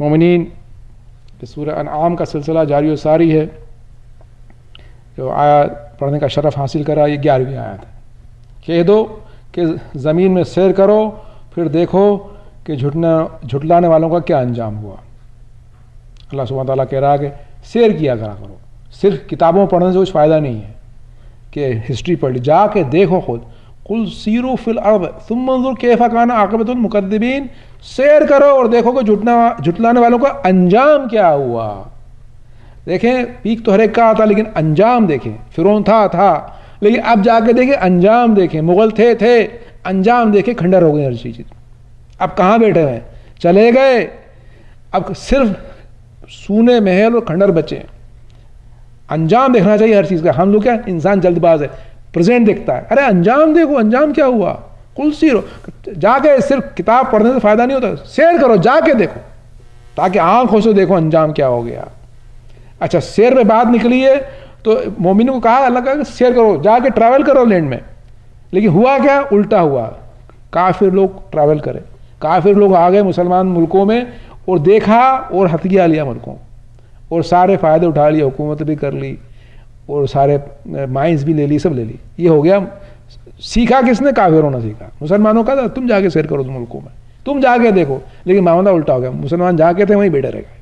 مومنین کہ سورہ انعام کا سلسلہ جاری و ساری ہے، جو آیت پڑھنے کا شرف حاصل کرا یہ 11ویں آیت ہے۔ کہہ دو کہ زمین میں سیر کرو، پھر دیکھو کہ جھٹلانے والوں کا کیا انجام ہوا۔ اللہ سبحانہ تعالیٰ کہہ رہا ہے کہ سیر کیا کرو، صرف کتابوں پڑھنے سے کچھ فائدہ نہیں ہے کہ ہسٹری پڑھ لی، جا کے دیکھو خود۔ قل سیروا فی الارض ثم انظروا کیف کان عاقبۃ المکذبین، سیر کرو اور دیکھو کہ جھٹلانے والوں کا انجام کیا ہوا۔ دیکھیں پیک تو ہر ایک کا آتا لیکن انجام دیکھیں، فرعون تھا لیکن اب جا کے دیکھیں انجام دیکھیں، مغل تھے انجام دیکھیں، کھنڈر ہو گئی ہر چیز۔ اب کہاں بیٹھے ہیں؟ چلے گئے، اب صرف سونے محل اور کھنڈر بچے ہیں۔ انجام دیکھنا چاہیے ہر چیز کا۔ ہم لوگ کیا انسان جلد باز ہے، پریزنٹ دیکھتا ہے، ارے انجام دیکھو، انجام کیا ہوا۔ قل سیروا، جا کے صرف کتاب پڑھنے سے فائدہ نہیں ہوتا، سیر کرو، جا کے دیکھو تاکہ آنکھوں سے دیکھو انجام کیا ہو گیا۔ اچھا سیر پہ بات نکلی ہے تو مومنوں کو کہا، اللہ کہا کہ سیر کرو، جا کے ٹریول کرو لینڈ میں، لیکن ہوا کیا؟ الٹا ہوا۔ کافر لوگ ٹریول کرے، کافر لوگ آ گئے مسلمان ملکوں میں اور دیکھا اور ہتھیار لیا ملکوں، اور سارے فائدے اٹھا لیے، حکومت بھی کر لی اور سارے مائنز بھی لے لی، سب لے لی۔ یہ ہو گیا، سیکھا کس نے؟ کافروں نے سیکھا۔ مسلمانوں کا تم جا کے سیر کرو ملکوں میں، تم جا کے دیکھو، لیکن معاملہ الٹا ہو گیا، مسلمان جا کے تھے وہیں بیٹھے رہ گئے۔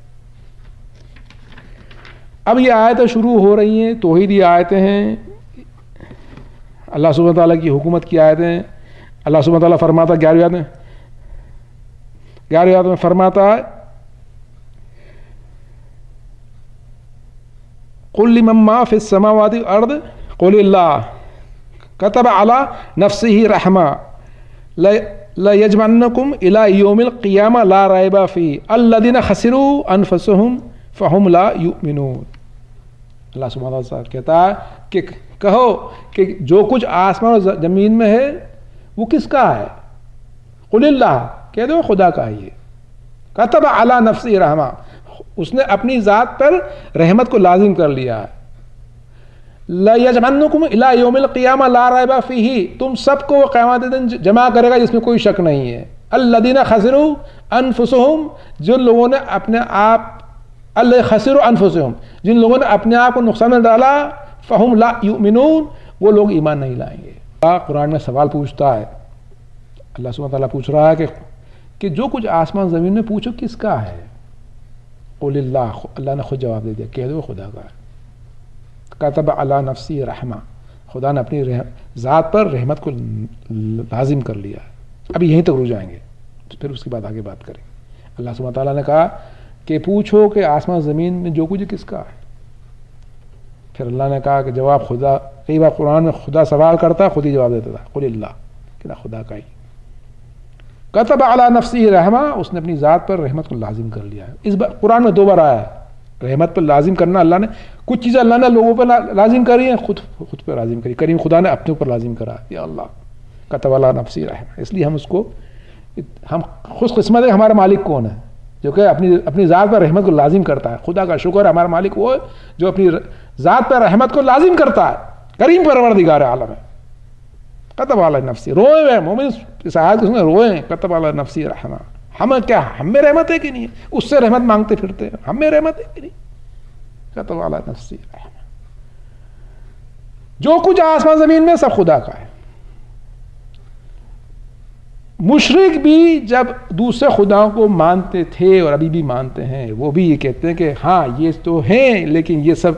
اب یہ آیتیں شروع ہو رہی ہیں، توحیدی آیتیں ہیں، اللہ سبحانہ تعالیٰ کی حکومت کی آیتیں ہیں۔ اللہ سبحانہ تعالیٰ فرماتا 11ویں آیت میں فرماتا ہے قل لمن ما فی السماوات والارض قل اللہ کتب علی نفسہ رحمہ لیجمعنکم الی یوم القیامہ لا ریب فیہ الذین خسروا انفسہم فہم لا یؤمنون۔ اللہ سبحانہ تعالیٰ کہتا ہے کہ کہو کہ جو کچھ آسمان اور زمین میں ہے وہ کس کا ہے؟ قل اللہ، کہہ دو خدا کا ہے۔ یہ کتب علی نفسہ رحمہ، اس نے اپنی ذات پر رحمت کو لازم کر لیا ہے۔ لیجمعنکم الی یوم القیامہ لا ریب فیہ، تم سب کو وہ قیامت دن جمع کرے گا جس میں کوئی شک نہیں ہے۔ الذین خسروا انفسہم، جن لوگوں نے اپنے آپ، خسروا انفسہم، جن لوگوں نے اپنے آپ کو نقصان میں ڈالا، فہم لا یؤمنون، وہ لوگ ایمان نہیں لائیں گے۔ قرآن میں سوال پوچھتا ہے، اللہ سبحانہ تعالیٰ پوچھ رہا ہے کہ جو کچھ آسمان زمین میں پوچھو کس کا ہے؟ قل اللہ، اللہ نے خود جواب دے دیا، کہہ دو خدا کا ہے۔ کتب علی نفسی رحمہ، خدا نے اپنی ذات پر رحمت کو لازم کر لیا ہے۔ اب یہیں تک رک جائیں گے، پھر اس کے بعد آگے بات کریں گے۔ اللہ سبحانہ تعالیٰ نے کہا کہ پوچھو کہ آسمان زمین میں جو کچھ کس کا ہے۔ پھر اللہ نے کہا کہ جواب خدا، کئی بار قرآن میں خدا سوال کرتا خود ہی جواب دیتا تھا، قل اللہ، کہ خدا کا ہی۔ کتب علی نفسہ رحمہ، اس نے اپنی ذات پر رحمت کو لازم کر لیا ہے۔ اس بار قرآن میں 2 بار آیا ہے رحمت پر لازم کرنا۔ اللہ نے کچھ چیزیں اللہ نے لوگوں پر لازم کری ہیں، خود پہ لازم کری، کریم خدا نے اپنے اوپر لازم کرا یا اللہ کتب علی نفسہ رحمہ۔ اس لیے ہم خوش قسمت ہے، ہمارا مالک کون ہے جو کہ اپنی ذات پر رحمت کو لازم کرتا ہے۔ خدا کا شکر ہے، ہمارا مالک وہ ہے جو اپنی ذات پر رحمت کو لازم کرتا ہے، کریم پروردگار عالم ہے۔ کتب علی نفسی، روئے ہوئے مومن اس آیت کو سنے روئے ہیں، کتب علی نفسی رحمہ۔ ہم میں رحمت ہے کہ نہیں ہے؟ اس سے رحمت مانگتے پھرتے ہیں، ہم میں رحمت ہے کہ نہیں؟ کتب علی نفسی رحمہ۔ جو کچھ آسمان زمین میں سب خدا کا ہے۔ مشرک بھی جب دوسرے خداؤں کو مانتے تھے اور ابھی بھی مانتے ہیں، وہ بھی یہ کہتے ہیں کہ ہاں یہ تو ہیں لیکن یہ سب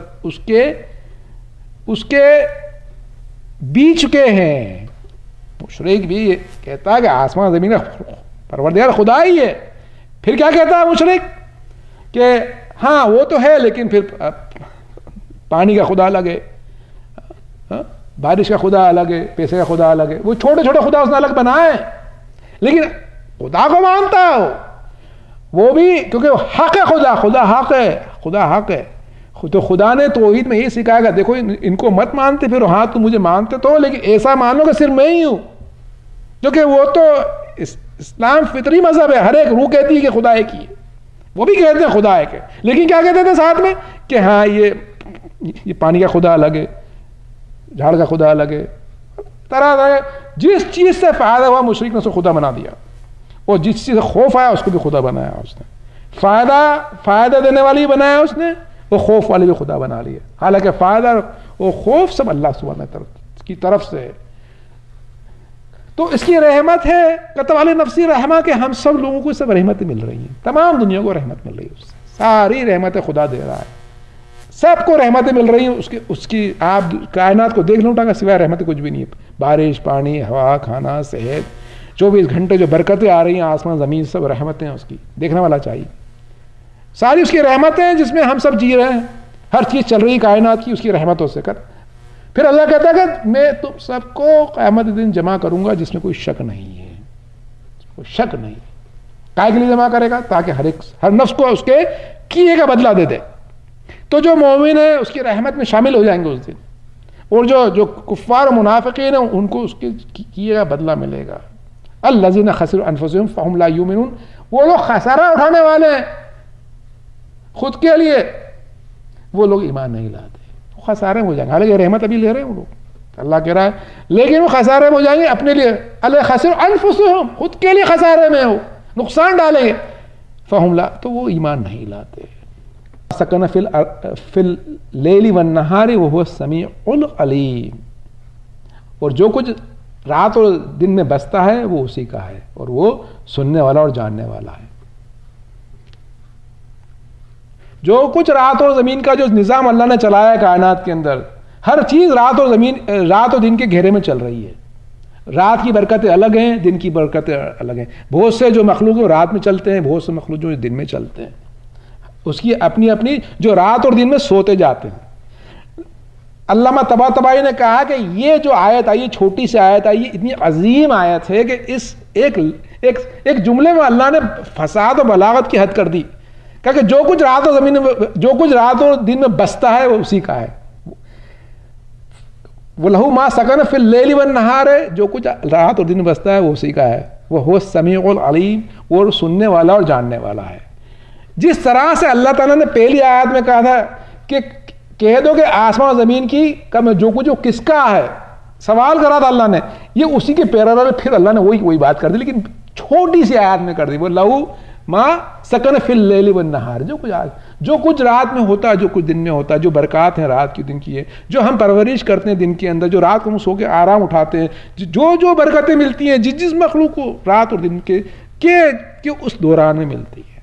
اس کے بیچ چکے ہیں۔ مشرک بھی یہ کہتا ہے کہ آسمان زمین کا پروردگار خدا ہی ہے۔ پھر کیا کہتا ہے مشرک کہ ہاں وہ تو ہے لیکن پھر پانی کا خدا الگ ہے، بارش کا خدا الگ ہے، پیسے کا خدا الگ ہے، وہ چھوٹے چھوٹے خدا اس نے الگ بنائے ہیں، لیکن خدا کو مانتا ہے وہ بھی، کیونکہ حق ہے، خدا حق ہے، خدا حق ہے۔ تو خدا نے توحید میں یہ سکھایا گا، دیکھو ان کو مت مانتے پھر، ہاں تم مجھے مانتے تو لیکن ایسا مانو کہ صرف میں ہی ہوں، کیونکہ وہ تو اسلام فطری مذہب ہے، ہر ایک روح کہتی ہے کہ خدا ایک ہی ہے، وہ بھی کہتے ہیں خدا ایک ہے، لیکن کیا کہتے تھے ساتھ میں کہ ہاں یہ پانی کا خدا الگ ہے، جھاڑ کا خدا الگ ہے، طرح طرح جس چیز سے فائدہ ہوا مشرک نے اس کو خدا بنا دیا، اور جس چیز سے خوف آیا اس کو بھی خدا بنایا اس نے۔ فائدہ دینے والی بنایا اس نے، وہ خوف والی بھی خدا بنا لی ہے، حالانکہ فائدہ وہ خوف سب اللہ سبحانہ کی طرف سے ہے۔ تو اس کی رحمت ہے کتب علی نفسی رحمہ کہ ہم سب لوگوں کو سب رحمتیں مل رہی ہیں، تمام دنیا کو رحمت مل رہی ہے، اس سے ساری رحمتیں خدا دے رہا ہے، سب کو رحمتیں مل رہی ہیں، اس کی آپ کائنات کو دیکھ لوں ٹانگا سوائے رحمتیں کچھ بھی نہیں ہے، بارش، پانی، ہوا، کھانا، صحت، 24 گھنٹے جو برکتیں آ رہی ہیں آسمان زمین سب رحمتیں ہیں، اس کی دیکھنے والا چاہیے، ساری اس کی رحمتیں ہیں جس میں ہم سب جی رہے ہیں، ہر چیز چل رہی کائنات کی اس کی رحمتوں سے کر۔ پھر اللہ کہتا ہے کہ میں تم سب کو قیامت دن جمع کروں گا جس میں کوئی شک نہیں ہے، کوئی شک نہیں۔ کائے کے لیے جمع کرے گا؟ تاکہ ہر نفس کو اس کے کیے کا بدلہ دے دے۔ تو جو مومن ہے اس کی رحمت میں شامل ہو جائیں گے اس دن، اور جو کفار و منافقین ہیں ان کو اس کے کیے کا بدلہ ملے گا۔ الذین خسروا انفسهم فهم لا یؤمنون، وہ لوگ خسارہ اٹھانے والے ہیں خود کے لیے، وہ لوگ ایمان نہیں لاتے، وہ خسارے میں ہو جائیں گے، حالانکہ رحمت ابھی لے رہے ہیں وہ لوگ، اللہ کہہ رہا ہے، لیکن وہ خسارے میں ہو جائیں گے اپنے لیے، اللہ خسروا انفسهم، خود کے لیے خسارے میں ہو، نقصان ڈالیں گے، فهم لا، تو وہ ایمان نہیں لاتے۔ سکن فی اللیل والنہار وہو السمیع العلیم، اور جو کچھ رات اور دن میں بستا ہے وہ اسی کا ہے، اور وہ سننے والا اور جاننے والا ہے۔ جو کچھ رات اور زمین کا جو نظام اللہ نے چلایا ہے کائنات کے اندر، ہر چیز رات اور دن کے گھیرے میں چل رہی ہے، رات کی برکتیں الگ ہیں، دن کی برکتیں الگ ہیں، بہت سے جو مخلوق رات میں چلتے ہیں، بہت سے مخلوق جو دن میں چلتے ہیں، اس کی اپنی اپنی، جو رات اور دن میں سوتے جاتے ہیں۔ علامہ طباطبائی نے کہا کہ یہ جو آیت آئی، چھوٹی سی آیت آئی، اتنی عظیم آیت ہے کہ اس ایک جملے میں اللہ نے فساد و بلاغت کی حد کر دی، کہ جو کچھ رات اور زمین میں، جو کچھ رات اور دن میں بستا ہے وہ اسی کا ہے، وَلَهُ مَا سَكَنَ فِي اللَّيْلِ وَالنَّهَارِ، جو کچھ رات اور دن میں بستا ہے وہ اسی کا ہے، وَهُوَ السَّمِيعُ الْعَلِيمُ، وہ سننے والا اور جاننے والا ہے۔ جس طرح سے اللہ تعالیٰ نے پہلی آیت میں کہا تھا کہ کہہ دو کہ آسمان و زمین کی جو کچھ وہ کس کا ہے، سوال کرا تھا اللہ نے، یہ اسی کے پیرالل پھر اللہ نے وہی بات کر دی، لیکن چھوٹی سی آیت میں کر دی، وہ لہو ما سکن فی اللیل والنہار، جو کچھ رات میں ہوتا ہے، جو کچھ دن میں ہوتا ہے، جو برکات ہیں رات کی دن کی ہے، جو ہم پرورش کرتے ہیں دن کے اندر، جو رات کو ہم سو کے آرام اٹھاتے ہیں، جو برکتیں ملتی ہیں جس مخلوق کو رات اور دن کے اس دوران میں ملتی ہے۔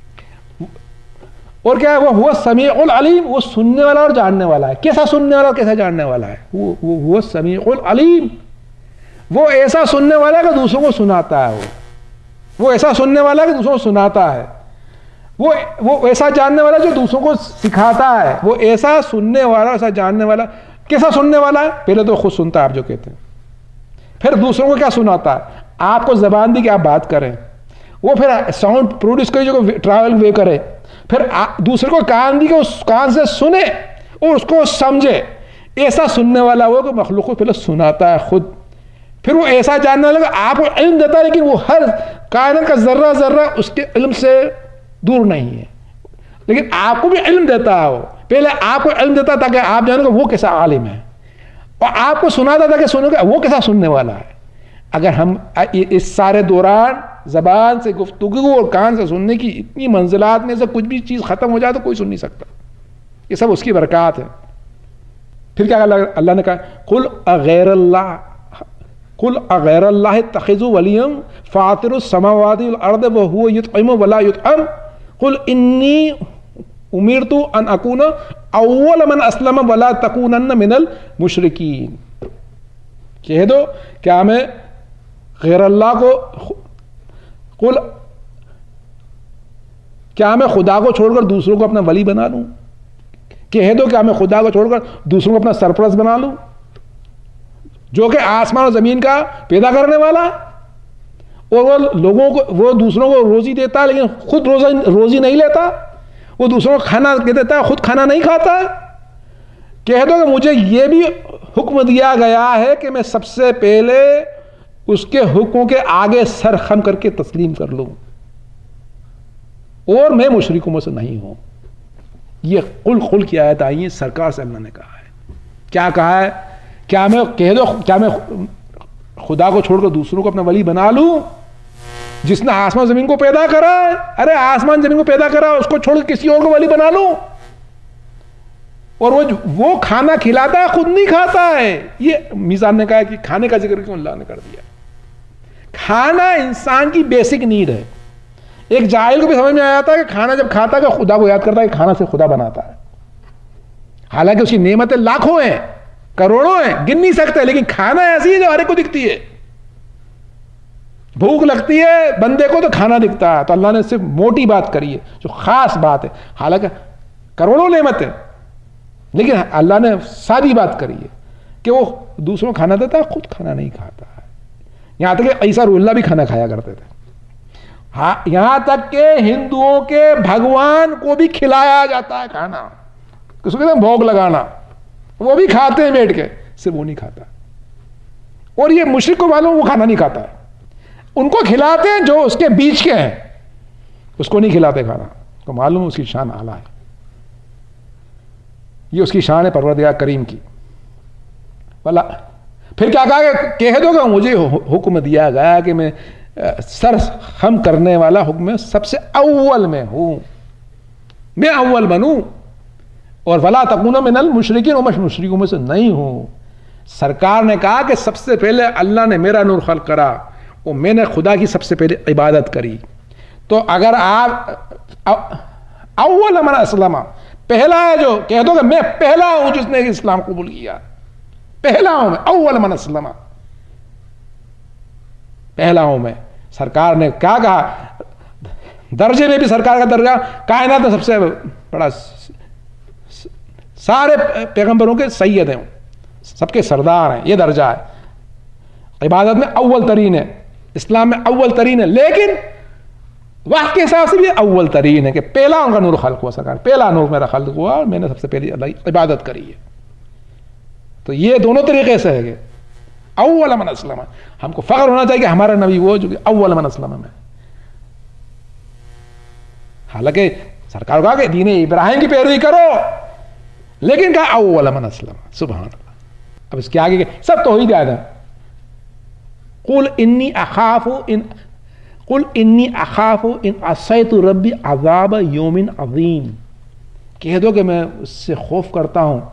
اور کیا ہے؟ وہ ہوا السمیع العلیم، وہ سننے والا اور جاننے والا ہے۔ کیسا سننے والا اور کیسا جاننے والا ہے؟ وہ ہوا السمیع العلیم، وہ ایسا سننے والا ہے کہ دوسروں کو سناتا ہے، وہ ایسا سننے والا ہے کہ دوسروں کو سناتا ہے، وہ ایسا جاننے والا جو دوسروں کو سکھاتا ہے، وہ ایسا سننے والا، ایسا جاننے والا۔ کیسا سننے والا ہے؟ پہلے تو خود سنتا ہے، آپ جو کہتے ہیں، پھر دوسروں کو کیا سناتا ہے؟ آپ کو زبان دی کہ آپ بات کریں، وہ پھر ساؤنڈ پروڈیوس کرے جو ٹریول وے کرے، پھر دوسرے کو کان دی کہ اس کان سے سنے اور اس کو سمجھے۔ ایسا سننے والا وہ کہ مخلوق کو پہلے سناتا ہے خود، پھر وہ ایسا جاننے والا کہ آپ کو علم دیتا ہے، لیکن وہ ہر کائنات کا ذرہ ذرہ اس کے علم سے دور نہیں ہے، لیکن آپ کو بھی علم دیتا ہے، وہ پہلے آپ کو علم دیتا تاکہ آپ جانو کہ وہ کیسا عالم ہے، اور آپ کو سناتا تاکہ سنو کہ وہ کیسا سننے والا ہے۔ اگر ہم اس سارے دوران زبان سے گفتگو اور کان سے سننے کی اتنی منزلات میں سے کچھ بھی چیز ختم ہو جائے تو کوئی سن نہیں سکتا، یہ سب اس کی برکات ہے۔ پھر کیا اللہ نے کہا، قل اغیر اللہ اتخذوا ولیا فاطر السماوات والارض وهو يطعم ولا يطعم قل انی امرت ان اکون اول من اسلم ولا تکونن من المشرکین۔ کہہ دو کیا میں غیر اللہ کو کیا میں خدا کو چھوڑ کر دوسروں کو اپنا ولی بنا لوں؟ کہہ دو کیا میں خدا کو چھوڑ کر دوسروں کو اپنا سرپرست بنا لوں، جو کہ آسمان اور زمین کا پیدا کرنے والا ہے، اور وہ لوگوں کو، وہ دوسروں کو روزی دیتا ہے لیکن خود روزی نہیں لیتا، وہ دوسروں کو کھانا دیتا ہے خود کھانا نہیں کھاتا ہے۔ کہہ دو کہ مجھے یہ بھی حکم دیا گیا ہے کہ میں سب سے پہلے اس کے حکموں کے آگے سر خم کر کے تسلیم کر لوں، اور میں مشرکوں میں سے نہیں ہوں۔ یہ قل کی آیت آئی ہے، سرکار سے اللہ نے کہا ہے۔ کیا کہا ہے؟ کیا میں خدا کو چھوڑ کر دوسروں کو اپنا ولی بنا لوں؟ جس نے آسمان زمین کو پیدا کرا ہے، ارے آسمان زمین کو پیدا کرا اس کو چھوڑ کے کسی اور کو ولی بنا لو، اور وہ کھانا کھلاتا ہے خود نہیں کھاتا ہے. یہ میزان نے کہا کہ کھانے کا ذکر کیوں اللہ نے کر دیا؟ کھانا انسان کی بیسک نیڈ ہے. ایک جاہل کو بھی سمجھ میں آیا تھا کہ کھانا جب کھاتا ہے کہ خدا کو یاد کرتا ہے کہ کھانا سے خدا بناتا ہے، حالانکہ اس کی نعمتیں لاکھوں ہیں، کروڑوں ہیں، گن نہیں سکتے، لیکن کھانا ایسی ہے جو ہر ایک کو دکھتی ہے. بھوک لگتی ہے بندے کو تو کھانا دکھتا ہے، تو اللہ نے صرف موٹی بات کری ہے جو خاص بات ہے، حالانکہ کروڑوں نعمتیں، لیکن اللہ نے سادی بات کری ہے کہ وہ دوسروں کو کھانا دیتا ہے، خود کھانا نہیں کھاتا ہے. یہاں تک کہ عیسیٰ روح اللہ بھی کھانا کھایا کرتے تھے، یہاں تک کہ ہندوؤں کے بھگوان کو بھی کھلایا جاتا ہے کھانا، کس کو کہتے ہیں بھوگ لگانا، وہ بھی کھاتے ہیں بیٹھ کے، صرف وہ نہیں کھاتا. اور یہ مشرک کو معلوم وہ کھانا نہیں کھاتا ہے، ان کو کھلاتے ہیں جو اس کے بیچ کے ہیں، اس کو نہیں کھلاتے کھانا، تو معلوم اس کی شان اعلیٰ ہے. یہ اس کی شان ہے پروردگار کریم کی. پھر کیا کہا کہ کہہ دو کہ مجھے حکم دیا گیا کہ میں سر خم کرنے والا حکم میں سب سے اول میں ہوں، میں اول بنوں، اور ولا تکونوا من المشرکین، اور میں مشرکوں میں سے نہیں ہوں. سرکار نے کہا کہ سب سے پہلے اللہ نے میرا نور خلق کرا اور میں نے خدا کی سب سے پہلے عبادت کری. تو اگر آپ اول من اسلم، پہلا ہے جو کہہ دو کہ میں پہلا ہوں جس نے اسلام قبول کیا، پہلا ہوں میں، اول من اسلم، پہلا ہوں میں. سرکار نے کیا کہا؟ درجے میں بھی سرکار کا درجہ کائنات میں سب سے بڑا، سارے پیغمبروں کے سید ہیں، سب کے سردار ہیں، یہ درجہ ہے. عبادت میں اول ترین ہے، اسلام میں اول ترین ہے، لیکن وقت کے حساب سے بھی اول ترین ہے کہ پہلا ان کا نور خلق ہوا. سرکار پہلا نور میرا خلق ہوا اور میں نے سب سے پہلی اللہ عبادت کری ہے. تو یہ دونوں طریقے سے ہے کہ اول من اسلم، ہم کو فخر ہونا چاہیے کہ ہمارا نبی وہ جو کہ اول من اسلم میں. حالانکہ سرکار کہا کہ دین ابراہیم کی پیروی کرو، لیکن کہا اول من اسلم. سبحان اللہ. اب اس کے آگے کہ سب توحید ہے. قل انی اخاف ان عصیت ربی عذاب یوم عظیم، کہہ دو کہ میں اس سے خوف کرتا ہوں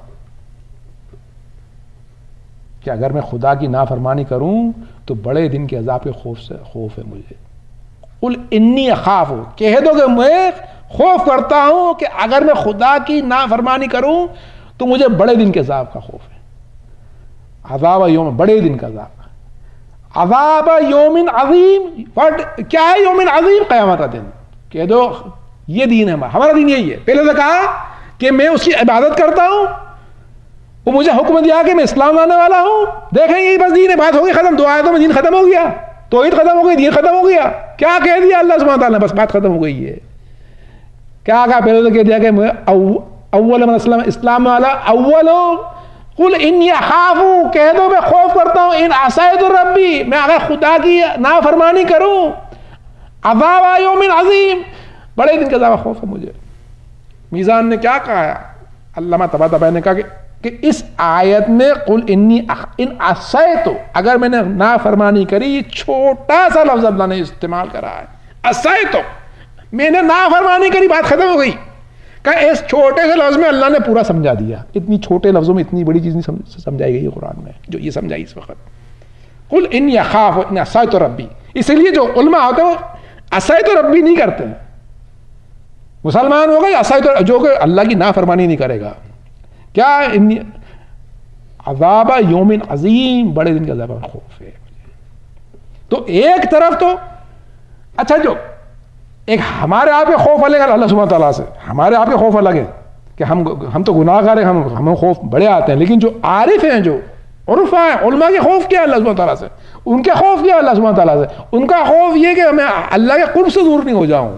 کہ اگر میں خدا کی نافرمانی کروں تو بڑے دن کے عذاب کے خوف ہے مجھے. قل انی اخاف، کہہ دو کہ میں خوف کرتا ہوں کہ اگر میں خدا کی نافرمانی کروں تو مجھے بڑے دن کے عذاب کا خوف ہے. عذاب یوم، بڑے دن کا عذاب. عذاب یوم عظیم، کیا ہے یوم عظیم؟ قیامت کا دن. کہہ دو یہ دین ہے ہمارا دین یہی ہے. پہلے تو کہا کہ میں اس کی عبادت کرتا ہوں، وہ مجھے حکم دیا کہ میں اسلام لانے والا ہوں. دیکھیں یہی بس دین ہے، بات ہو گئی ختم. دو آیتوں میں دین ختم ہو گیا، توحید ختم ہو گئی، دین ختم ہو گیا. کیا کہہ دیا اللہ سبحانہ تعالیٰ نے؟ بس بات ختم ہو گئی ہے. کیا کہا؟ پہلے تو کہہ دیا کہ میں اول من اسلم، اسلام والا اول ہوں. قل انی اخاف، کہہ دو میں خوف کرتا ہوں، ان عصیت ربی، میں اگر خدا کی نافرمانی کروں، عذاب یوم عظیم، بڑے دن کا عذاب خوف ہے مجھے. میزان نے کیا کہا ہے؟ علامہ طباطبائی نے کہا کہ اس آیت میں قل انی ان عصیت، اگر میں نے نافرمانی کری، یہ چھوٹا سا لفظ اللہ نے استعمال کرا ہے. عصیت، میں نے نافرمانی کری، بات ختم ہو گئی. کہ اس چھوٹے سے لفظ میں اللہ نے پورا سمجھا دیا. اتنی چھوٹے لفظوں میں اتنی بڑی چیز نہیں سمجھائی گئی ہے قرآن میں جو یہ سمجھائی اس وقت. قل انی اخاف ان عصیت ربی. اس لیے جو علماء ہوتے ہیں وہ عصیت ربی نہیں کرتے ہیں. مسلمان ہوگا یا عصیت، جو کہ اللہ کی نافرمانی نہیں کرے گا. کیا انی عذاب یوم عظیم، بڑے دن کا عذاب خوف ہے. تو ایک طرف تو اچھا جو ایک ہمارے آپ کے خوف الگ ہے اللہ سبحانہ تعالیٰ سے، ہمارے آپ کے خوف الگ ہے کہ ہم تو گناہ گار ہیں، ہمیں خوف بڑے آتے ہیں. لیکن جو عارف ہیں، جو عرفا ہیں، علماء کے خوف کیا ہے اللہ سبحانہ تعالیٰ سے؟ ان کے خوف کیا ہے اللہ سبحانہ تعالیٰ سے؟ ان کا خوف یہ کہ میں اللہ کے قرب سے دور نہیں ہو جاؤں.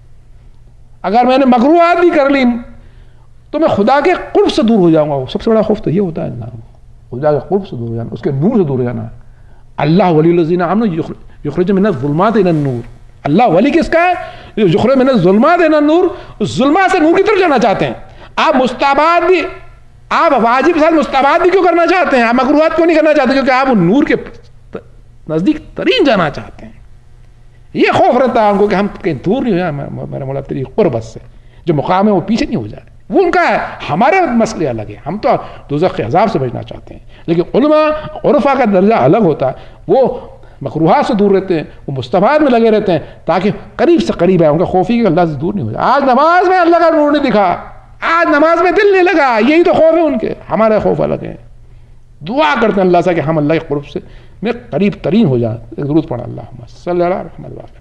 اگر میں نے مکروہات بھی کر لی تو میں خدا کے قرب سے دور ہو جاؤں گا. سب سے بڑا خوف تو یہ ہوتا ہے اللہ، خدا کے قرب سے دور ہو جانا، اس کے نور سے دور ہو جانا. اللہ ولی الذین آمنوا یخرج من الظلمات الی النور. اللہ ولی کس کا ہے؟ یخرج من الظلمات الی النور، ظلمات سے نور کی طرف جانا چاہتے ہیں. آپ مستحبات بھی، آپ واجب کے ساتھ مستحبات بھی کیوں کرنا چاہتے ہیں؟ آپ مکروہات کیوں نہیں کرنا چاہتے؟ کیونکہ آپ نور کے نزدیک ترین جانا چاہتے ہیں. یہ خوف رہتا ہے ان کو کہ ہم کہیں دور نہیں ہو جائیں میرے مولا تیری قربت سے، جو مقام ہے وہ پیچھے نہیں ہو جائے، وہ ان کا ہے، ہمارے مسئلے الگ ہیں، ہم تو دوزخ کے عذاب سے بچنا چاہتے ہیں، لیکن علماء عرفا کا درجہ الگ ہوتا ہے، وہ مکروہات سے دور رہتے ہیں، وہ مستحبات میں لگے رہتے ہیں تاکہ قریب سے قریب ہے، ان کا خوف ہی کہ اللہ سے دور نہیں ہو جائے۔ آج نماز میں اللہ کا نور نہیں دکھا، آج نماز میں دل نہیں لگا، یہی تو خوف ہے ان کے، ہمارے خوف الگ ہے۔ دعا کرتے ہیں اللہ سے کہ ہم اللہ کے قرب سے میں قریب ترین ہو جائیں۔ درود پڑھا اللہم صلی اللہ علیہ وسلم۔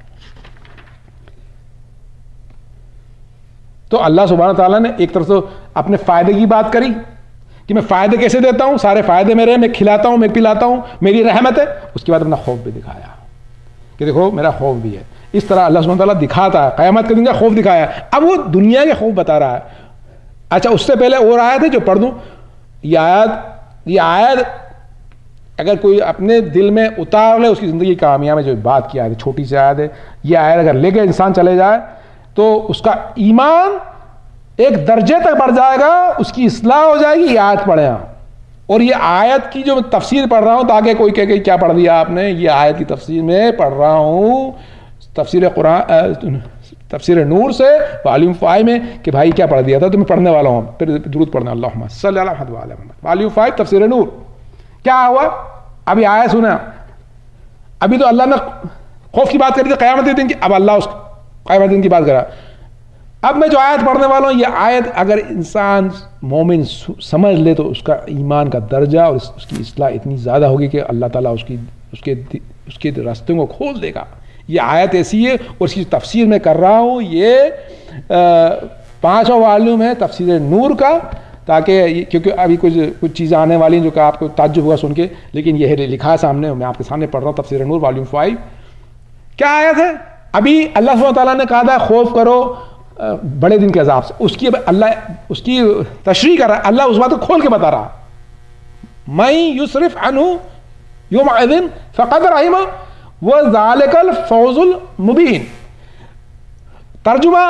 تو اللہ سبحانہ تعالیٰ نے ایک طرف سے اپنے فائدے کی بات کری کہ میں فائدے کیسے دیتا ہوں، سارے فائدے میرے ہیں، میں کھلاتا ہوں، میں پلاتا ہوں، میری رحمت ہے، اس کے بعد اپنا خوف بھی دکھایا کہ دیکھو میرا خوف بھی ہے۔ اس طرح اللہ سبحانہ تعالیٰ دکھاتا ہے، قیامت کے دن کا خوف دکھایا، اب وہ دنیا کے خوف بتا رہا ہے۔ اچھا اس سے پہلے اور آیت ہے جو پڑھ دوں، یہ آیت اگر کوئی اپنے دل میں اتار لے اس کی زندگی کامیاب ہے، جو بات کی آیت چھوٹی سی آیت ہے، یہ آیت اگر لے کے انسان چلے جائے تو اس کا ایمان ایک درجے تک بڑھ جائے گا، اس کی اصلاح ہو جائے گی۔ یہ آیت پڑھیں آپ، اور یہ آیت کی جو میں تفسیر پڑھ رہا ہوں تاکہ کوئی کہے کہ کیا پڑھ دیا آپ نے، یہ آیت کی تفسیر میں پڑھ رہا ہوں تفسیر قرآن تفسیر نور سے والیوم 5 میں کہ بھائی کیا پڑھ دیا تھا، تو میں پڑھنے والا ہوں، پھر درود پڑھنا اللہم صلی اللہ علیہ وسلم، والیوم 5 تفسیر نور۔ کیا ہوا ابھی آیت سنا، ابھی تو اللہ نے خوف کی بات کری تھی قیامت کے دن کی، اب اللہ اس قیامت کے دن کی بات کرا۔ اب میں جو آیت پڑھنے والا ہوں، یہ آیت اگر انسان مومن سمجھ لے تو اس کا ایمان کا درجہ اور اس کی اصلاح اتنی زیادہ ہوگی کہ اللہ تعالیٰ اس کے راستے کو کھول دے گا۔ یہ آیت ایسی ہے، اور اس کی تفسیر میں کر رہا ہوں، یہ 5واں والیوم ہے تفسیر نور کا، تاکہ کیونکہ ابھی کچھ چیزیں آنے والی ہیں جو کہ آپ کو تعجب ہوا سن کے، لیکن یہ لکھا ہے سامنے، میں آپ کے سامنے پڑھ رہا ہوں تفسیر نور والیوم 5۔ کیا آیت ہے؟ ابھی اللہ سبحانہ تعالیٰ نے کہا تھا خوف کرو بڑے دن کے عذاب سے، اس کی تشریح کر رہا ہے، اللہ اس بات کو کھول کے بتا رہا، من یصرف عنہ یومئذ فقد رحمہ وذلک الفوز المبین۔ ترجمہ،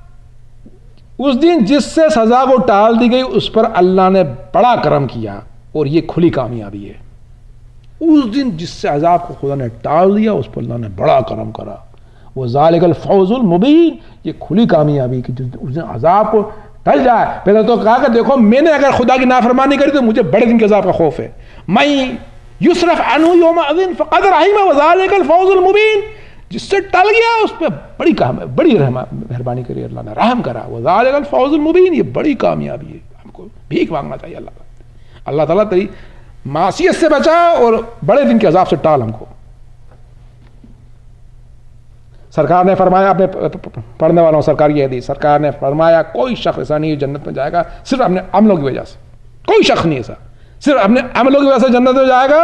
اس دن جس سے سزا کو ٹال دی گئی اس پر اللہ نے بڑا کرم کیا اور یہ کھلی کامیابی ہے۔ اس دن جس سے عذاب کو خدا نے ٹال دیا اس پر اللہ نے بڑا کرم کرا، وذالک الفوز المبین، یہ کھلی کامیابی کہ اس دن عذاب کو ٹل جائے۔ پہلے تو کہا کہ دیکھو میں نے اگر خدا کی نافرمانی کری تو مجھے بڑے دن کے عذاب کا خوف ہے، من یصرف عنہ یومئذ فقد رحمہ وذالک الفوز المبین، جس سے ٹل گیا اس پہ بڑی مہربانی کری، اللہ نے رحم کرا، وذالک الفوز المبین، یہ بڑی کامیابی ہے۔ ہم کو بھیک مانگنا چاہیے اللہ تعالیٰ تیری معصیت سے بچا اور بڑے دن کے عذاب سے ٹال ہم کو۔ سرکار نے فرمایا، اپنے پڑھنے والوں سرکار کی حدیث، سرکار نے فرمایا کوئی شخص ایسا نہیں جنت میں جائے گا صرف اپنے عملوں کی وجہ سے، کوئی شخص نہیں ایسا صرف اپنے عملوں کی وجہ سے جنت میں جائے گا۔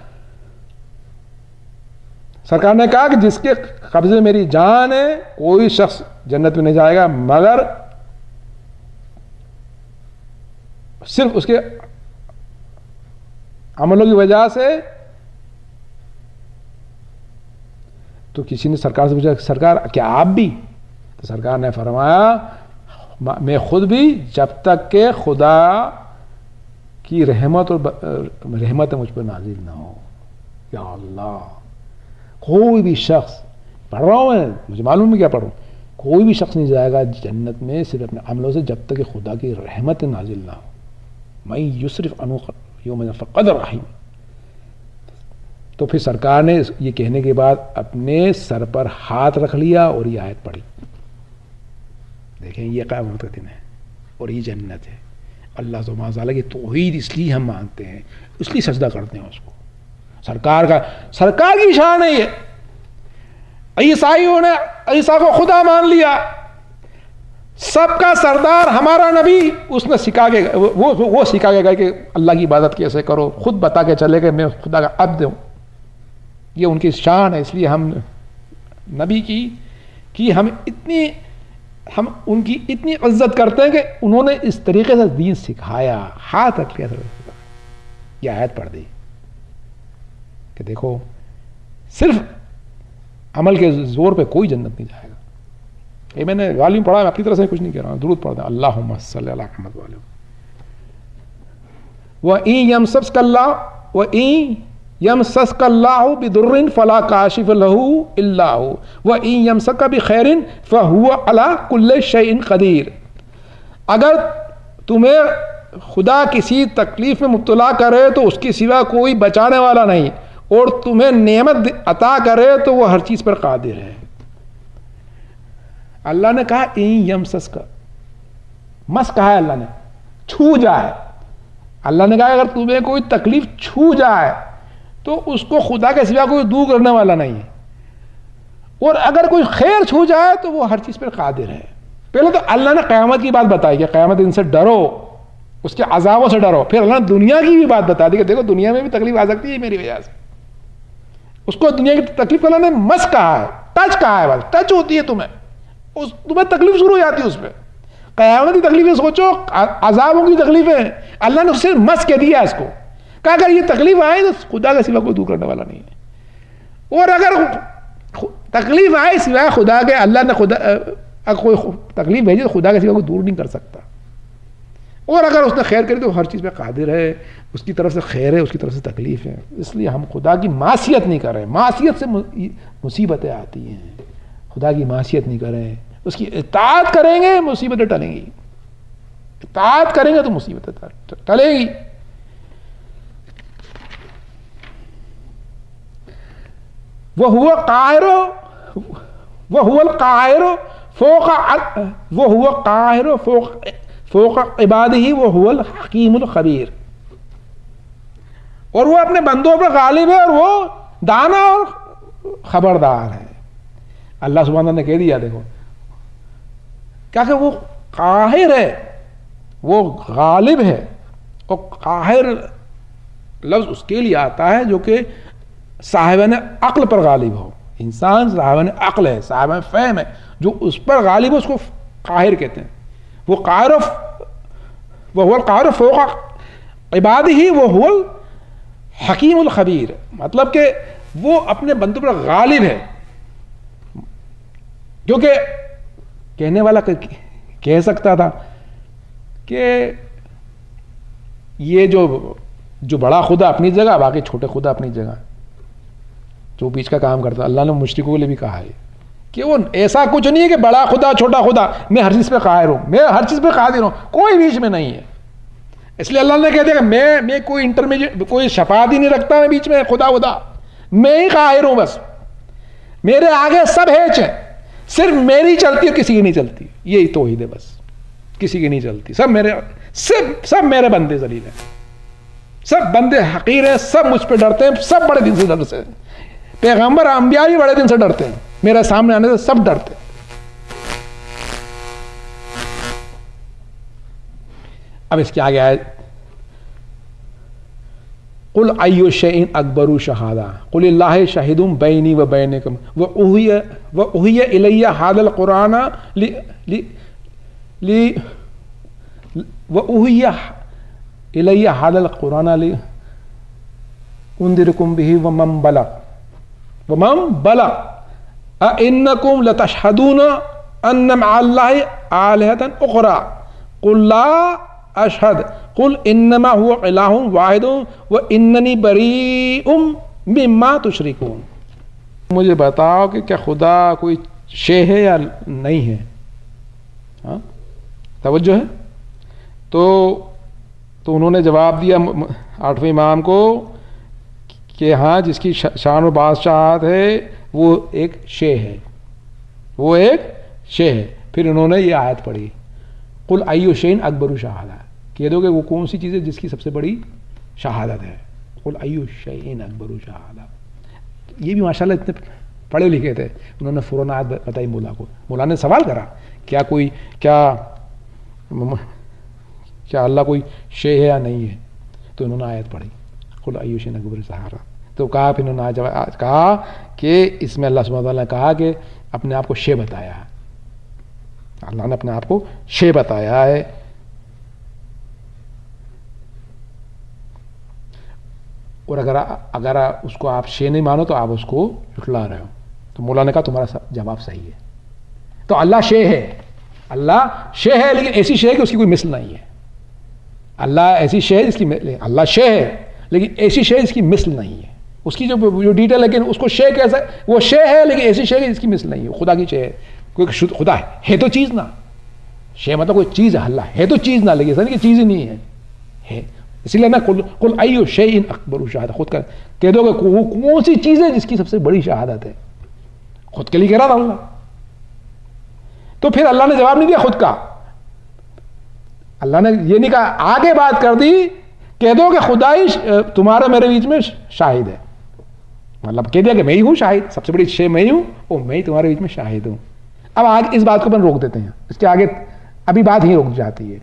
سرکار نے کہا کہ جس کے قبضے میری جان ہے کوئی شخص جنت میں نہیں جائے گا مگر صرف اس کے عملوں کی وجہ سے۔ تو کسی نے سرکار سے پوچھا سرکار کیا آپ بھی؟ تو سرکار نے فرمایا میں خود بھی، جب تک کہ خدا کی رحمت مجھ پر نازل نہ ہو۔ یا اللہ، کوئی بھی شخص، پڑھ رہا ہوں میں، مجھے معلوم ہے کیا پڑھ رہا ہوں، کوئی بھی شخص نہیں جائے گا جنت میں صرف اپنے عملوں سے جب تک کہ خدا کی رحمت نازل نہ ہو۔ من یصرف عنہ یومئذ فقد رحمہ۔ تو پھر سرکار نے یہ کہنے کے بعد اپنے سر پر ہاتھ رکھ لیا اور یہ آیت پڑھی۔ دیکھیں یہ قیامت کا دن ہے اور یہ جنت ہے۔ اللہ سبحانہ تعالیٰ کی توحید اس لیے ہم مانتے ہیں، اس لیے سجدہ کرتے ہیں اس کو۔ سرکار کی شان ہے یہ۔ عیسائیوں نے عیسیٰ کو خدا مان لیا، سب کا سردار ہمارا نبی، اس نے سکھا کے وہ سکھا کے گئے کہ اللہ کی عبادت کیسے کرو، خود بتا کے چلے گئے میں خدا کا عبد ہوں۔ یہ ان کی شان ہے، اس لیے ہم نبی کی ہم ان کی اتنی عزت کرتے ہیں کہ انہوں نے اس طریقے سے دین سکھایا، ہاتھ رکھ لیا، یہ آیت پڑھ دی کہ دیکھو صرف عمل کے زور پہ کوئی جنت نہیں جائے گا۔ یہ میں نے والیوم پڑھا، میں اپنی طرح سے کچھ نہیں کہہ رہا ہوں، درود پڑھ دیں اللہم صلی اللہ محمد وَإِن يَمْسَسْكَ اللَّهُ وَإِن یمسسک اللہ بدر فلا کاشف لہ الا ہو وان یمسک بخیر فہو علی کل شیء قدیر. اگر تمہیں خدا کسی تکلیف میں مبتلا کرے تو اس کے سوا کوئی بچانے والا نہیں، اور تمہیں نعمت عطا کرے تو وہ ہر چیز پر قادر ہے. اللہ نے کہا این یمسسک، مس کہا ہے اللہ نے، چھو جائے. اللہ نے کہا اگر تمہیں کوئی تکلیف چھو جائے تو اس کو خدا کے سوا کوئی دور کرنے والا نہیں ہے، اور اگر کوئی خیر چھو جائے تو وہ ہر چیز پر قادر ہے. پہلے تو اللہ نے قیامت کی بات بتائی کہ قیامت دن سے ڈرو، اس کے عذابوں سے ڈرو. پھر اللہ نے دنیا کی بھی بات بتا دی کہ دیکھو دنیا میں بھی تکلیف آ سکتی ہے میری وجہ سے. اس کو دنیا کی تکلیف اللہ نے مس کہا ہے، ٹچ کہا ہے، بس ٹچ ہوتی ہے تمہیں تکلیف شروع ہو جاتی ہے اس پہ. قیامت کی تکلیفیں سوچو، عذابوں کی تکلیفیں اللہ نے اس سے مس کہہ دیا اس کو، کہا اگر یہ تکلیف آئے تو خدا کا سوا کوئی دور کرنے والا نہیں ہے. اور اگر تکلیف آئے سوائے خدا کے، اللہ نے خدا اگر کوئی تکلیف بھیجی تو خدا کے سوا کوئی دور نہیں کر سکتا. اور اگر اس نے خیر کری تو ہر چیز پہ قادر ہے، اس کی طرف سے خیر ہے، اس کی طرف سے تکلیف ہے. اس لیے ہم خدا کی معصیت نہیں کریں، معصیت سے مصیبتیں آتی ہیں. خدا کی معصیت نہیں کریں، اس کی اطاعت کریں گے مصیبتیں ٹلیں گی. اطاعت کریں گے تو مصیبتیں ٹلیں گی. وَهُوَ الْقَاهِرُ فوق عبادہ وَهُوَ الْحَكِيمُ الْخَبِيرُ. اور وہ اپنے بندوں پر غالب ہے اور وہ دانا اور خبردار ہے. اللہ سبحانہ نے کہہ دیا دیکھو کیا کہ وہ قاہر ہے، وہ غالب ہے. اور قاہر لفظ اس کے لیے آتا ہے جو کہ صاحبان عقل پر غالب ہو. انسان صاحبان عقل ہے، صاحبان فہم ہے، جو اس پر غالب ہو اس کو قاہر کہتے ہیں. وہ القاہر فوق عبادہ وہو الحکیم الخبیر، مطلب کہ وہ اپنے بندوں پر غالب ہے. کیونکہ کہنے والا کہہ سکتا تھا کہ یہ جو بڑا خدا اپنی جگہ، باقی چھوٹے خدا اپنی جگہ، جو بیچ کا کام کرتا. اللہ نے مشرکوں کے لیے بھی کہا ہے کہ وہ ایسا کچھ نہیں ہے کہ بڑا خدا چھوٹا خدا، میں ہر چیز پہ قاہر ہوں، میں ہر چیز پہ قادر ہوں، کوئی بیچ میں نہیں ہے. اس لیے اللہ نے کہہ دیا کہ میں کوئی انٹرمیڈیٹ، کوئی شفاعت ہی نہیں رکھتا میں بیچ میں خدا، میں ہی قاہر ہوں. بس میرے آگے سب ہیچ ہیں، صرف میری چلتی ہے، کسی کی نہیں چلتی. یہی توحید ہے، بس کسی کی نہیں چلتی. سب میرے بندے ذلیل ہیں، سب بندے حقیر ہیں، سب مجھ پہ ڈرتے ہیں، سب بڑے دن سے ڈرتے ہیں. پیغمبر انبیاء بھی بڑے دن سے ڈرتے ہیں، میرے سامنے آنے سے سب ڈرتے ہیں. اب اس کے آگے آئے قل ای شیء اکبر شہادہ قل اللہ شاہد بینی و بینکم واوحی الی ھذا القرآن واوحی الی ھذا القرآن لانذرکم بہ ومن بلغ اانکم لتشہدون ان مع اللہ آلہۃ اخری قل لا اشہد قل انما هو الہ واحد واننی بریء مما تشرکون. مجھے بتاؤ کہ کیا خدا کوئی شے ہے یا نہیں ہے؟ ہاں توجہ ہے. تو انہوں نے جواب دیا آٹھویں امام کو کہ ہاں جس کی شان و بادشاہت ہے وہ ایک شے ہے، وہ ایک شے ہے. پھر انہوں نے یہ آیت پڑھی قل ای شیء اکبر شہادہ، کہہ دو کہ وہ کون سی چیز ہے جس کی سب سے بڑی شہادت ہے. قل ای شیء اکبر شہادہ. یہ بھی ماشاءاللہ اتنے پڑھے لکھے تھے، انہوں نے فوراً آیت بتائی مولا کو. مولا نے سوال کرا کیا اللہ کوئی شے ہے یا نہیں ہے، تو انہوں نے آیت پڑھی قل ای شیء اکبر شہادہ. تو کہا پھر انہوں نے کہا کہ اس میں اللہ سبحانہ وتعالیٰ نے کہا کہ اپنے آپ کو شے بتایا ہے، اللہ نے اپنے آپ کو شے بتایا ہے. اور اگر اس کو آپ شے نہیں مانو تو آپ اس کو جھٹلا رہے ہو. تو مولا نے کہا تمہارا جواب صحیح ہے. تو اللہ شے ہے، اللہ شے ہے، لیکن ایسی شے ہے کہ اس کی کوئی مثل نہیں ہے. اللہ ایسی شے ہے جس کی اللہ شے ہے لیکن ایسی شے جس کی مثل نہیں ہے. اس کی جو ڈیٹیل، لیکن اس کو شے کیسا، وہ شے ہے لیکن ایسی شے ہے جس کی مثل نہیں ہے، خدا کی شے ہے، کوئی خدا ہے تو چیز نہ، شے مطلب کوئی چیز ہے، اللہ ہے تو چیز نہ، لیکن ایسا نہیں کہ چیز ہی نہیں ہے، اسی لیے نا قل ای شیء اکبر شہادت، خود کا کہہ دو کہ وہ کون سی چیز ہے جس کی سب سے بڑی شہادت ہے، خود کے لیے کہہ رہا تھا اللہ. تو پھر اللہ نے جواب نہیں دیا خود کا، اللہ نے یہ نہیں کہا، آگے بات کر دی، کہہ دو کہ خدائی تمہارا میرے بیچ میں شاہد ہے، مطلب کہہ دیا کہ میں ہی ہوں شاہد، سب سے بڑی شے میں ہی ہوں اور میں ہی تمہارے بیچ میں شاہد ہوں. اب آگے اس بات کو اپن روک دیتے ہیں، اس کے آگے ابھی بات ہی رک جاتی ہے.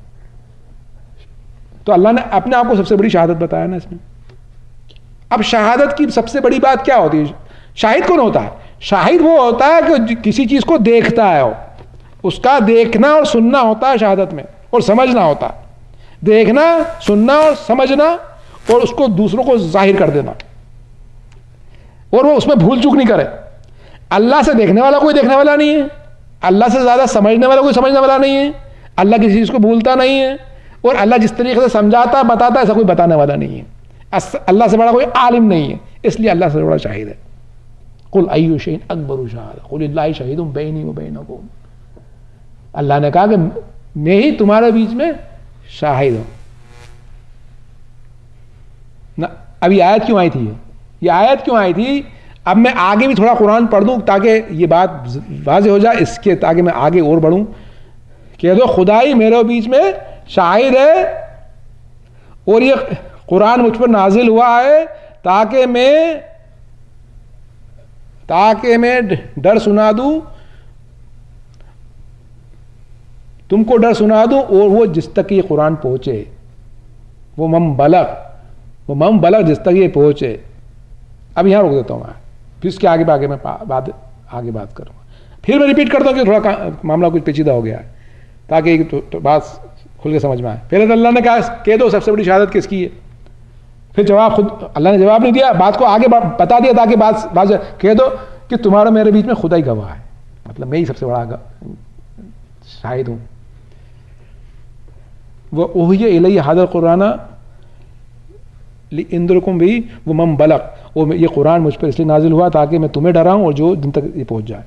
تو اللہ نے اپنے آپ کو سب سے بڑی شہادت بتایا نا اس میں. اب شہادت کی سب سے بڑی بات کیا ہوتی ہے؟ شاہد کون ہوتا ہے؟ شاہد وہ ہوتا ہے کہ کسی چیز کو دیکھتا ہے، اس کا دیکھنا اور سننا ہوتا ہے شہادت میں، اور سمجھنا ہوتا ہے، دیکھنا، سننا اور سمجھنا، اور اس کو دوسروں کو ظاہر کر دینا، اور وہ اس میں بھول چوک نہیں کرے. اللہ سے دیکھنے والا کوئی دیکھنے والا نہیں ہے، اللہ سے زیادہ سمجھنے والا کوئی سمجھنے والا نہیں ہے، اللہ کسی چیز کو بھولتا نہیں ہے، اور اللہ جس طریقے سے سمجھاتا بتاتا ہے ایسا کوئی بتانے والا نہیں ہے. اللہ سے بڑا کوئی عالم نہیں ہے، اس لیے اللہ سے بڑا شاہد ہے. قل ای شیء اکبر شہادۃ قل اللہ شہید بینی و بینکم. اللہ نے کہا کہ میں ہی تمہارے بیچ میں شاہد ہوں. اب یہ آیت کیوں آئی تھی؟ یہ آیت کیوں آئی تھی؟ اب میں آگے بھی تھوڑا قرآن پڑھ دوں تاکہ یہ بات واضح ہو جائے، اس کے تاکہ میں آگے اور بڑھوں. کہہ دو خدائی میرے بیچ میں شاہد ہے، اور یہ قرآن مجھ پر نازل ہوا ہے تاکہ میں ڈر سنا دوں، تم کو ڈر سنا دوں، اور وہ جس تک یہ قرآن پہنچے، وہ من بلغ جس تک یہ پہنچے. اب یہاں روک دیتا ہوں میں، پھر اس کے آگے میں بات کروں گا. پھر میں ریپیٹ کرتا ہوں کہ تھوڑا معاملہ کچھ پیچیدہ ہو گیا ہے تاکہ بات کھل کے سمجھ میں آئے. پہلے تو اللہ نے کہا کہہ دو سب سے بڑی شہادت کس کی ہے، پھر جواب خود اللہ نے جواب نہیں دیا، بات کو آگے بتا دیا تاکہ بات کہہ دو کہ تمہارا میرے بیچ میں خدا ہی گواہ ہے، مطلب میں ہی سب سے بڑا شاہد ہوں. وَأُوحِیَ إِلَيَّ هَذَا الْقُرْآنَ لِأُنذِرَكُم بِهِ وَمَن بَلَغَ. اور یہ قرآن مجھ پر اس لیے نازل ہوا تاکہ میں تمہیں ڈراؤں اور جو جن تک یہ پہنچ جائے.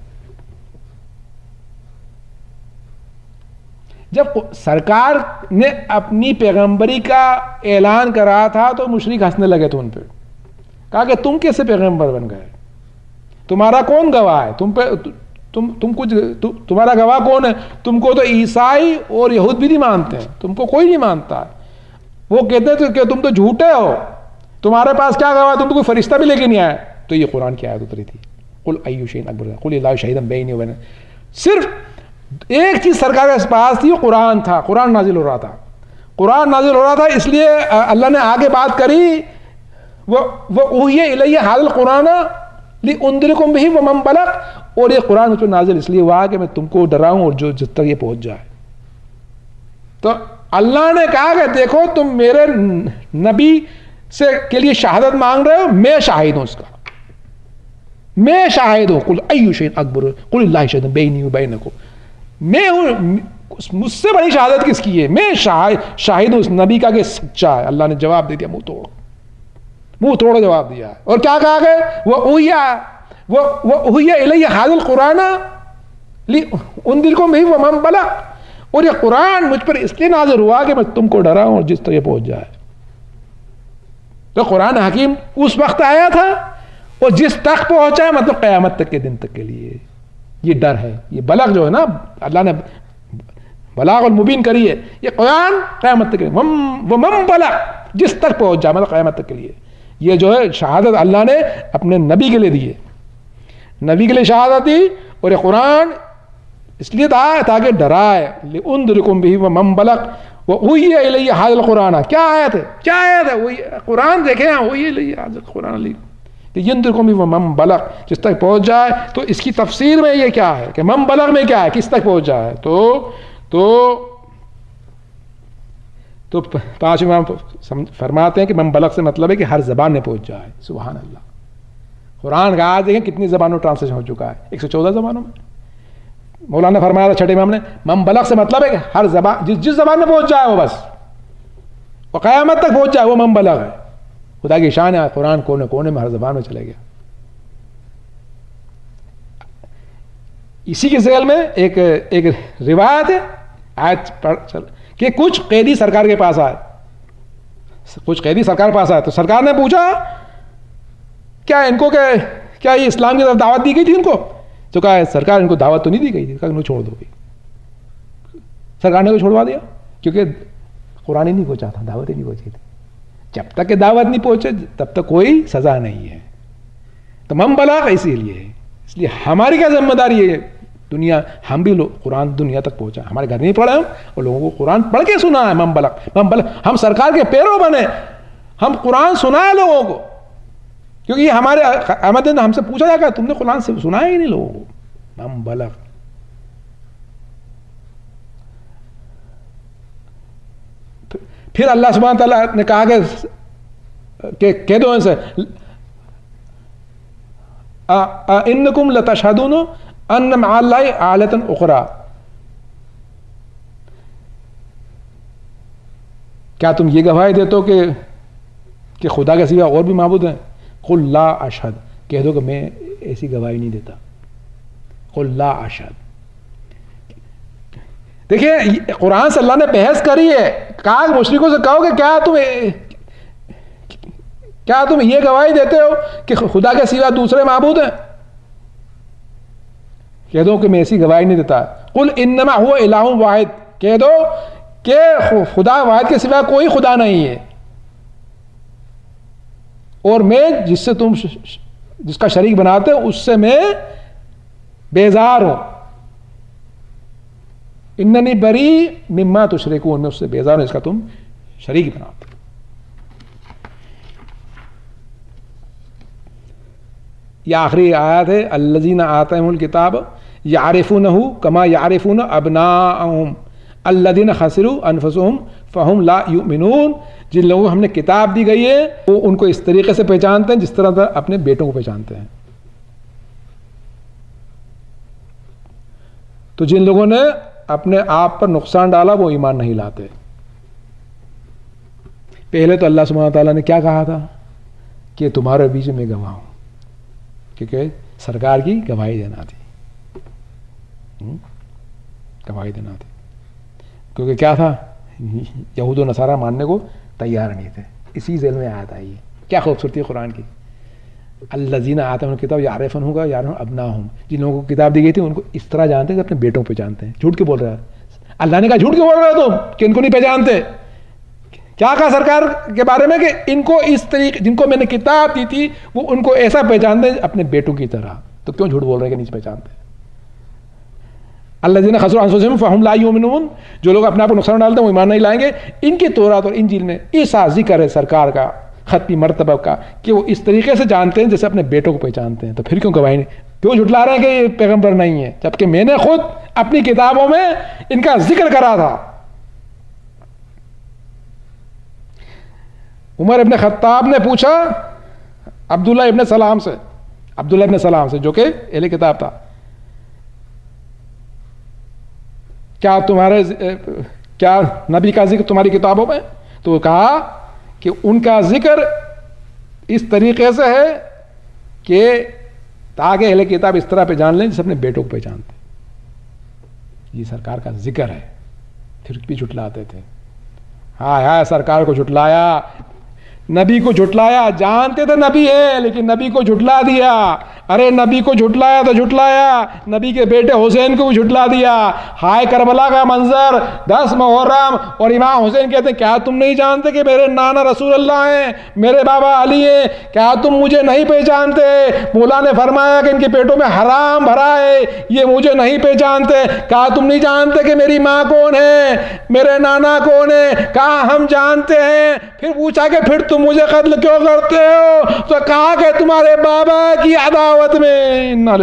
جب سرکار نے اپنی پیغمبری کا اعلان کرا تھا تو مشرک ہنسنے لگے تھے ان پہ، کہا کہ تم کیسے پیغمبر بن گئے، تمہارا کون گواہ ہے، تم کچھ تمہارا گواہ کون ہے، تم کو تو عیسائی اور یہود بھی نہیں مانتے ہیں، تم کو کوئی نہیں مانتا. وہ کہتے تھے کہ تم تو جھوٹے ہو، تمہارے پاس کیا گواہ، تم تو کوئی فرشتہ بھی لے کے نہیں آئے. تو یہ قرآن کی آیت اتری تھی، قل ای شیء اکبر قل اللہ شہید بینی و بینکم. صرف ایک چیز سرکار کے پاس تھی، وہ قرآن تھا، قرآن نازل ہو رہا تھا، اس لیے اللہ نے آگے بات کری وَأُوحِیَ إِلَيَّ هَذَا الْقُرْآنَ لِأُنذِرَكُم بِهِ وَمَن بَلَغَ. اور یہ قرآن مجھ پر نازل اس لیے ہوا کہ میں تم کو ڈراؤں اور جو جس تک یہ پہنچ جائے. تو اللہ نے کہا کہ دیکھو تم میرے نبی سے کے لیے شہادت مانگ رہے ہو، میں شاہد ہوں، اس کا میں شاہد ہوں. قل ای شیء اکبر قل اللہ شہید بینی و بینکم. میں ہوں، مجھ سے بڑی شہادت کس کی ہے، میں شاہد ہوں اس نبی کا کہ سچا ہے. اللہ نے جواب دے دیا، منہ توڑ جواب دیا. اور کیا کہا کہ وَأُوحِیَ إِلَيَّ هَذَا الْقُرْآنَ لِأُنذِرَكُم بِهِ وَمَن بَلَغَ. اور یہ قرآن مجھ پر اس لیے نازل ہوا کہ میں تم کو ڈراؤں اور جس طرح پہنچ جائے. تو قرآن حکیم اس وقت آیا تھا اور جس تک پہنچا مطلب قیامت تک کے دن تک کے لیے. یہ ڈر ہے، یہ بلغ جو ہے نا، اللہ نے بلاغ المبین کری ہے، یہ قرآن قیامت تک کے لیے. وَمَن بَلَغَ جس تک پہنچ جائے مطلب قیامت تک کے لیے. یہ جو ہے شہادت اللہ نے اپنے نبی کے لیے دی ہے، نبی کے لیے شہادت دی. اور یہ قرآن اس لیے تھا تاکہ ڈرائے. لِأُنذِرَكُم بِهِ وَمَن بَلَغَ وَأُوحِیَ إِلَيَّ هَذَا الْقُرْآنَ. کیا آیت ہے وہی قرآن دیکھیں، وہی هذا القرآن لِيُنذِرَكُم بِهِ وَمَن بَلَغَ جس تک پہنچ جائے. تو اس کی تفسیر میں یہ کیا ہے کہ من بلغ میں کیا ہے، کس تک پہنچ جائے. تو پانچ امام فرماتے ہیں کہ من بلغ سے مطلب ہے کہ ہر زبان میں پہنچ جائے. سبحان اللہ. قرآن کا آج دیکھیں کتنی زبانوں ٹرانسلیشن ہو چکا ہے، 114 زبانوں میں. مولانا فرمایا تھا چھٹے امام نے من بلغ سے مطلب ہے کہ ہر زبان جس زبان میں پہنچ جائے وہ بس، وہ قیامت تک پہنچ جائے وہ من بلغ ہے. خدا کی شان ہے، قرآن کونے کونے میں ہر زبان میں چلے گیا. اسی کے ذیل میں ایک روایت ہے آیت کہ کچھ قیدی سرکار کے پاس آئے، تو سرکار نے پوچھا کیا ان کو کیا یہ اسلام کی طرف دعوت دی گئی تھی ان کو؟ تو کہا سرکار ان کو دعوت تو نہیں دی گئی تھی، کہا انہیں چھوڑ دو گئی. سرکار نے کو چھوڑوا دیا کیونکہ قرآن ہی نہیں پہنچا تھا، دعوت ہی نہیں پہنچی تھی. جب تک کہ دعوت نہیں پہنچے تب تک کوئی سزا نہیں ہے. تو من بلاغ اسی لیے ہے، اس لیے ہماری کیا ذمہ داری ہے؟ دنیا ہم بھی قرآن دنیا تک پہنچا، ہمارے گھر نہیں پڑھا ہم اور لوگوں کو قرآن پڑھ کے سنا ہے. من بلغ ہم سرکار کے پیرو بنے، ہم قرآن سنائے لوگوں کو، کیونکہ یہ ہمارے احمد ہم سے پوچھا جائے گا تم نے قرآن سے سنایا ہی نہیں لوگوں کو. من بلغ. پھر اللہ سبحانہ تعالیٰ نے کہا کہ کہہ دو ان سے انکم لتشہدون ان مع اللہ آلۃ اخری، کیا تم یہ گواہی دیتے ہو کہ خدا کے سوا اور بھی معبود ہیں؟ قل لا اشہد، کہہ دو کہ میں ایسی گواہی نہیں دیتا. قل لا اشہد. دیکھیں قرآن سے اللہ نے بحث کری ہے، کہا مشرکوں سے کہو کہ کیا تم یہ گواہی دیتے ہو کہ خدا کے سوا دوسرے معبود ہیں؟ کہہ دو کہ میں ایسی گواہی نہیں دیتا. قل انما هو الہ واحد، کہہ دو کہ خدا واحد کے سوا کوئی خدا نہیں ہے، اور میں جس کا شریک بناتے ہوں اس سے میں بیزار ہوں. اننی بری مما تشرکون، میں اس سے بیزار ہوں اس کا تم شریک بناتے. یہ آخری آیت ہے الذین آتیہم الکتاب یعرفونہ کما یعرفون ابناءہم الذین خسروا انفسہم فہم لا یؤمنون. جن لوگوں کو ہم نے کتاب دی گئی ہے وہ ان کو اس طریقے سے پہچانتے ہیں جس طرح اپنے بیٹوں کو پہچانتے ہیں. تو جن لوگوں نے اپنے آپ پر نقصان ڈالا وہ ایمان نہیں لاتے. پہلے تو اللہ سبحانہ تعالیٰ نے کیا کہا تھا کہ تمہارے بیچ میں گواہ ہوں، کیونکہ سرکار کی گواہی دینا تھی، گواہی دینا تھی. کیونکہ کیا تھا، یہود و نصارہ ماننے کو تیار نہیں تھے. اسی ذیل میں آیت آئی ہے. کیا خوبصورتی ہے قرآن کی. الذین آتیہم الکتاب یعرفونہ کما یعرفون ابناءہم، جن لوگوں کو کتاب دی گئی تھی ان کو اس طرح جانتے ہیں کہ اپنے بیٹوں کو پہچانتے ہیں. جھوٹ کیوں بول رہا ہے اللہ نے کہا؟ جھوٹ کیوں بول رہے ہو تم کہ ان کو نہیں پہچانتے؟ کیا کہا سرکار کے بارے میں کہ ان کو اس طریقے جن کو میں نے کتاب دی تھی وہ ان کو ایسا پہچانتے ہیں اپنے بیٹوں کی طرح. تو کیوں جھوٹ بول رہے ہیں کہ نہیں پہچانتے؟ الذین خسروا انفسہم فہم لا یؤمنون، جو لوگ اپنے آپ کو نقصان ڈالتے ہیں وہ ایمان نہیں لائیں گے. ان کی تورات اور انجیل میں ایسا ذکر ہے سرکار کا ختمی مرتبہ کا کہ وہ اس طریقے سے جانتے ہیں جیسے اپنے بیٹوں کو پہچانتے ہیں. تو پھر کیوں گواہی نہیں، کیوں جھٹلا رہے ہیں کہ یہ پیغمبر نہیں ہے، جبکہ میں نے خود اپنی کتابوں میں ان کا ذکر کرا تھا. عمر ابن خطاب نے پوچھا عبداللہ ابن سلام سے جو کہ اہل کتاب تھا، کیا نبی کا ذکر تمہاری کتابوں میں؟ تو کہا کہ ان کا ذکر اس طریقے سے ہے کہ تاکہ اہل کتاب اس طرح پہچان لیں جیسے اپنے بیٹوں کو پہچانتے. یہ سرکار کا ذکر ہے. پھر بھی جھٹلاتے تھے. ہاں سرکار کو جھٹلایا، نبی کو جھٹلایا. جانتے تھے نبی ہے لیکن نبی کو جھٹلا دیا. ارے نبی کو جھٹلایا تو جھٹلایا، نبی کے بیٹے حسین کو بھی جھٹلا دیا. ہائے کربلا کا منظر، 10 محرم، اور امام حسین کہتے ہیں کیا تم نہیں جانتے کہ میرے نانا رسول اللہ ہیں، میرے بابا علی ہیں؟ کیا تم مجھے نہیں پہچانتے؟ مولا نے فرمایا کہ ان کے پیٹوں میں حرام بھرا ہے، یہ مجھے نہیں پہچانتے. کہا تم نہیں جانتے کہ میری ماں کون ہے، میرے نانا کون ہے؟ کہا ہم جانتے ہیں. پھر پوچھا کہ پھر تم مجھے قتل کیوں کرتے ہو؟ تو کہا کہ تمہارے بابا کی عداوت میں.